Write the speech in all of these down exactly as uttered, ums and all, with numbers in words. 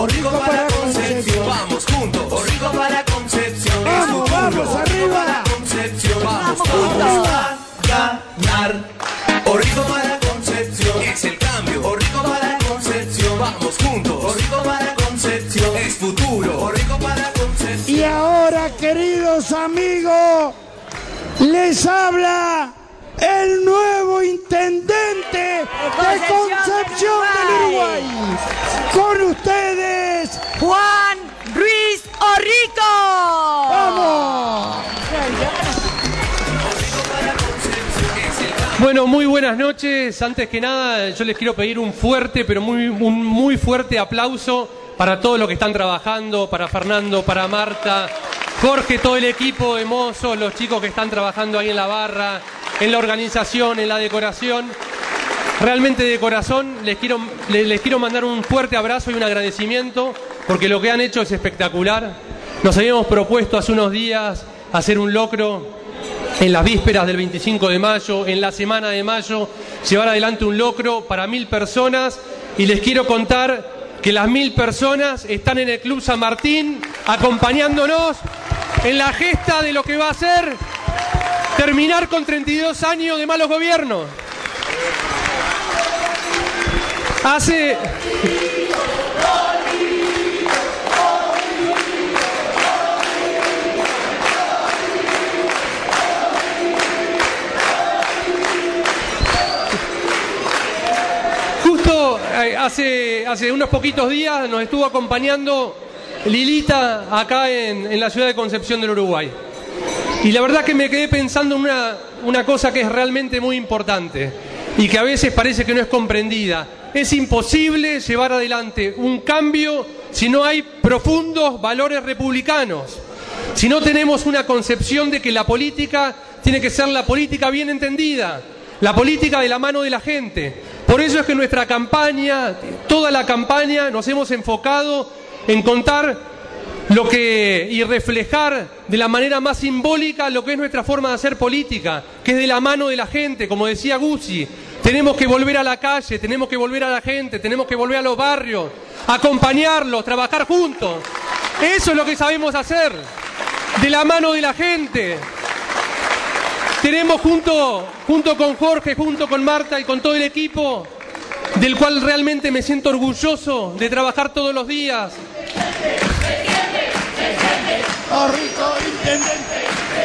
Orrico para Concepción. Vamos juntos. Orrico para Concepción. Vamos, vamos, arriba. Concepción. Vamos, vamos a ganar. Orrico para Concepción. Es el cambio. Orrico para Concepción. Vamos juntos. Orrico para Concepción. Es futuro. Orrico para Concepción. Y ahora, queridos amigos, les habla el nuevo intendente de Concepción del Uruguay. Con ustedes, Juan Ruiz Orrico. ¡Vamos! Bueno, muy buenas noches. Antes que nada, yo les quiero pedir un fuerte, pero muy, un muy fuerte aplauso para todos los que están trabajando, para Fernando, para Marta, Jorge, todo el equipo de mozos, los chicos que están trabajando ahí en la barra, en la organización, en la decoración. Realmente de corazón les quiero, les, les quiero mandar un fuerte abrazo y un agradecimiento, porque lo que han hecho es espectacular. Nos habíamos propuesto hace unos días hacer un locro en las vísperas del veinticinco de mayo, en la semana de mayo, llevar adelante un locro para mil personas, y les quiero contar que las mil personas están en el Club San Martín acompañándonos en la gesta de lo que va a ser terminar con treinta y dos años de malos gobiernos. Hace... Justo eh, hace, hace unos poquitos días nos estuvo acompañando Lilita acá en, en la ciudad de Concepción del Uruguay. Y la verdad que me quedé pensando en una, una cosa que es realmente muy importante y que a veces parece que no es comprendida. Es imposible llevar adelante un cambio si no hay profundos valores republicanos, si no tenemos una concepción de que la política tiene que ser la política bien entendida, la política de la mano de la gente. Por eso es que nuestra campaña, toda la campaña, nos hemos enfocado en contar lo que y reflejar de la manera más simbólica lo que es nuestra forma de hacer política, que es de la mano de la gente, como decía Guzzi. Tenemos que volver a la calle, tenemos que volver a la gente, tenemos que volver a los barrios, acompañarlos, trabajar juntos. Eso es lo que sabemos hacer, de la mano de la gente. Tenemos junto, junto con Jorge, junto con Marta y con todo el equipo, del cual realmente me siento orgulloso de trabajar todos los días. Orrico, intendente.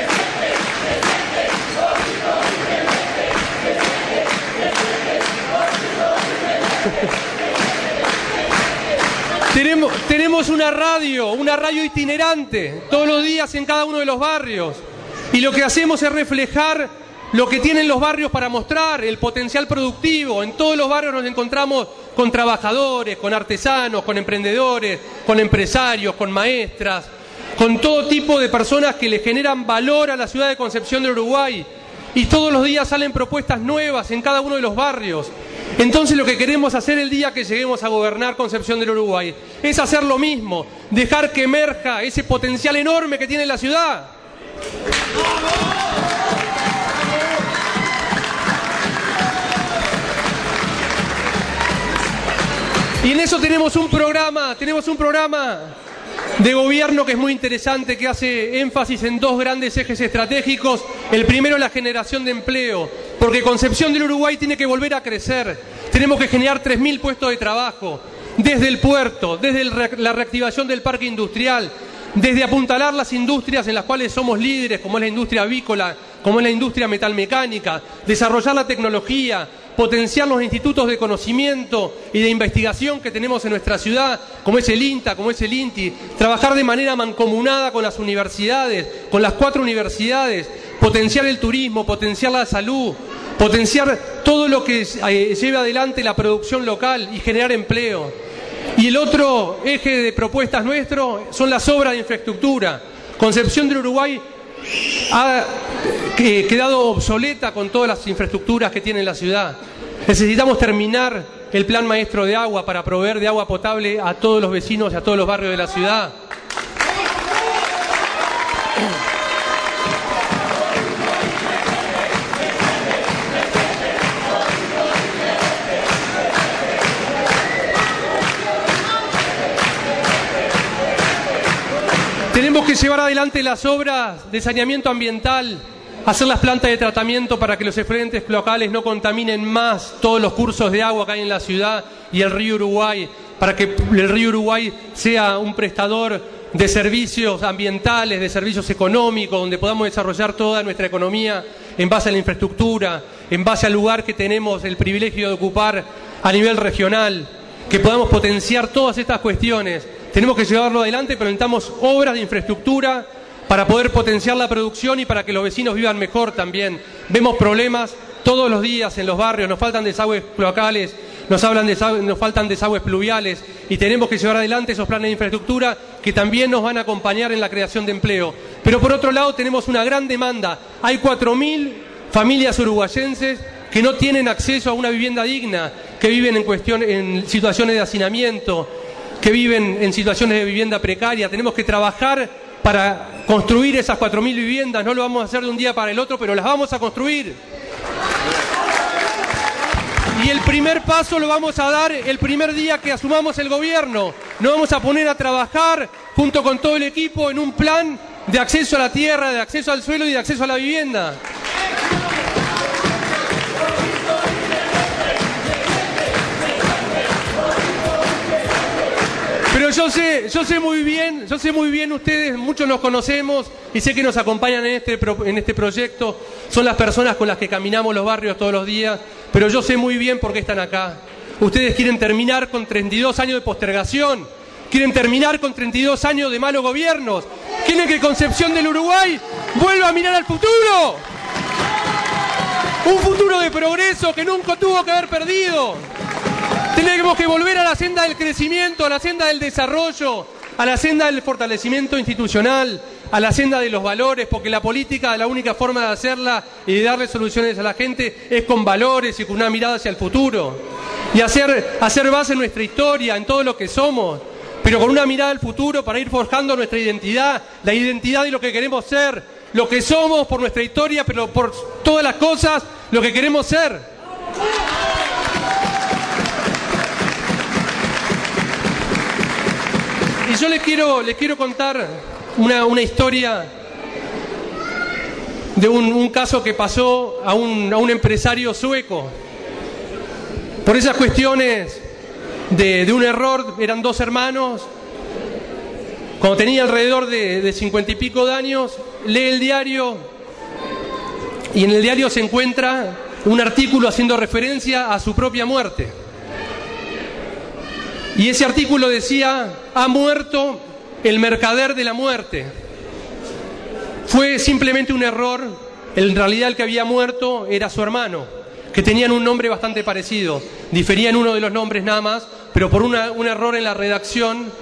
Tenemos, tenemos una radio, una radio itinerante, todos los días en cada uno de los barrios. Y lo que hacemos es reflejar lo que tienen los barrios para mostrar, el potencial productivo. En todos los barrios nos encontramos con trabajadores, con artesanos, con emprendedores, con empresarios, con maestras, con todo tipo de personas que le generan valor a la ciudad de Concepción del Uruguay. Y todos los días salen propuestas nuevas en cada uno de los barrios. Entonces lo que queremos hacer el día que lleguemos a gobernar Concepción del Uruguay es hacer lo mismo, dejar que emerja ese potencial enorme que tiene la ciudad. Y en eso tenemos un programa, tenemos un programa de gobierno que es muy interesante, que hace énfasis en dos grandes ejes estratégicos. El primero, la generación de empleo, porque Concepción del Uruguay tiene que volver a crecer. Tenemos que generar tres mil puestos de trabajo, desde el puerto, desde el re- la reactivación del parque industrial, desde apuntalar las industrias en las cuales somos líderes, como es la industria avícola, como es la industria metalmecánica, desarrollar la tecnología, potenciar los institutos de conocimiento y de investigación que tenemos en nuestra ciudad, como es el INTA, como es el INTI, trabajar de manera mancomunada con las universidades, con las cuatro universidades, potenciar el turismo, potenciar la salud, potenciar todo lo que eh, lleve adelante la producción local y generar empleo. Y el otro eje de propuestas nuestro son las obras de infraestructura. Concepción del Uruguay ha quedado obsoleta con todas las infraestructuras que tiene la ciudad. Necesitamos terminar el plan maestro de agua para proveer de agua potable a todos los vecinos y a todos los barrios de la ciudad. Tenemos que llevar adelante las obras de saneamiento ambiental, hacer las plantas de tratamiento para que los efluentes cloacales no contaminen más todos los cursos de agua que hay en la ciudad y el río Uruguay, para que el río Uruguay sea un prestador de servicios ambientales, de servicios económicos, donde podamos desarrollar toda nuestra economía en base a la infraestructura, en base al lugar que tenemos el privilegio de ocupar a nivel regional, que podamos potenciar todas estas cuestiones. Tenemos que llevarlo adelante, pero necesitamos obras de infraestructura para poder potenciar la producción y para que los vecinos vivan mejor también. Vemos problemas todos los días en los barrios, nos faltan desagües cloacales, nos, hablan de, nos faltan desagües pluviales y tenemos que llevar adelante esos planes de infraestructura que también nos van a acompañar en la creación de empleo. Pero por otro lado tenemos una gran demanda. Hay cuatro mil familias uruguayenses que no tienen acceso a una vivienda digna, que viven en, cuestión, en situaciones de hacinamiento, que viven en situaciones de vivienda precaria. Tenemos que trabajar para construir esas cuatro mil viviendas. No lo vamos a hacer de un día para el otro, pero las vamos a construir. Y el primer paso lo vamos a dar el primer día que asumamos el gobierno. Nos vamos a poner a trabajar junto con todo el equipo en un plan de acceso a la tierra, de acceso al suelo y de acceso a la vivienda. Pero yo sé, yo sé muy bien, yo sé muy bien ustedes, muchos nos conocemos y sé que nos acompañan en este, en este proyecto. Son las personas con las que caminamos los barrios todos los días, pero yo sé muy bien por qué están acá. Ustedes quieren terminar con treinta y dos años de postergación, quieren terminar con treinta y dos años de malos gobiernos, quieren que Concepción del Uruguay vuelva a mirar al futuro. Un futuro de progreso que nunca tuvo que haber perdido. Tenemos que volver a la senda del crecimiento, a la senda del desarrollo, a la senda del fortalecimiento institucional, a la senda de los valores, porque la política, la única forma de hacerla y de darle soluciones a la gente es con valores y con una mirada hacia el futuro. Y hacer, hacer base en nuestra historia, en todo lo que somos, pero con una mirada al futuro para ir forjando nuestra identidad, la identidad de lo que queremos ser, lo que somos por nuestra historia, pero por todas las cosas, lo que queremos ser. Y yo les quiero, les quiero contar una, una historia de un, un caso que pasó a un, a un empresario sueco. Por esas cuestiones de, de un error, eran dos hermanos. Cuando tenía alrededor de, de cincuenta y pico de años, lee el diario y en el diario se encuentra un artículo haciendo referencia a su propia muerte. Y ese artículo decía: ha muerto el mercader de la muerte. Fue simplemente un error. En realidad el que había muerto era su hermano, que tenían un nombre bastante parecido. Diferían uno de los nombres nada más, pero por una, un error en la redacción,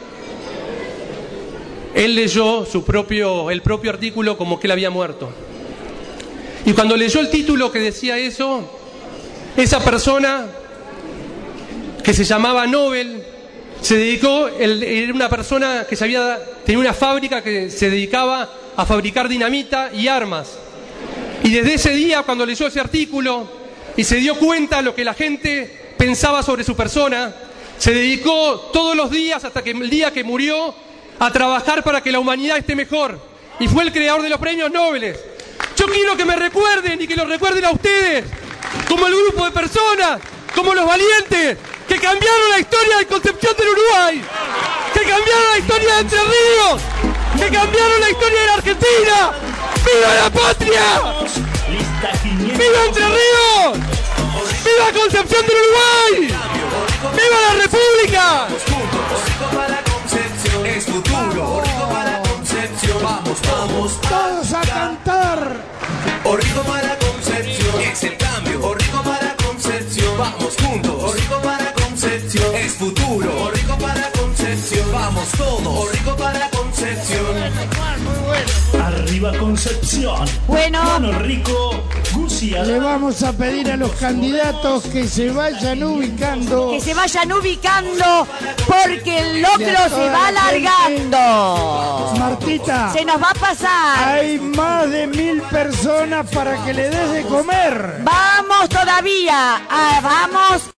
él leyó su propio, el propio artículo como que él había muerto. Y cuando leyó el título que decía eso, esa persona, que se llamaba Nobel, se dedicó, él, era una persona que se había, tenía una fábrica que se dedicaba a fabricar dinamita y armas. Y desde ese día, cuando leyó ese artículo y se dio cuenta de lo que la gente pensaba sobre su persona, se dedicó todos los días, hasta que el día que murió, a trabajar para que la humanidad esté mejor. Y fue el creador de los premios Nobel. Yo quiero que me recuerden y que los recuerden a ustedes como el grupo de personas, como los valientes que cambiaron la historia de Concepción del Uruguay, que cambiaron la historia de Entre Ríos, que cambiaron la historia de la Argentina. ¡Viva la patria! ¡Viva Entre Ríos! ¡Viva Concepción del Uruguay! ¡Viva la República! Es futuro, Rico para Concepción. Vamos, vamos, Todos a cantar. Rico para Concepción. Es el cambio, Rico para Concepción. Vamos juntos, Rico para Concepción. Es futuro, Rico para Concepción. Vamos todos, Rico para Concepción. Arriba Concepción. Bueno. Bueno, Rico, Gusi, Le vamos a pedir a los candidatos que se vayan ubicando. Que se vayan ubicando porque el locro se va alargando. Martita, Se nos va a pasar. hay más de mil personas para que le des de comer. Vamos todavía. Ah, vamos.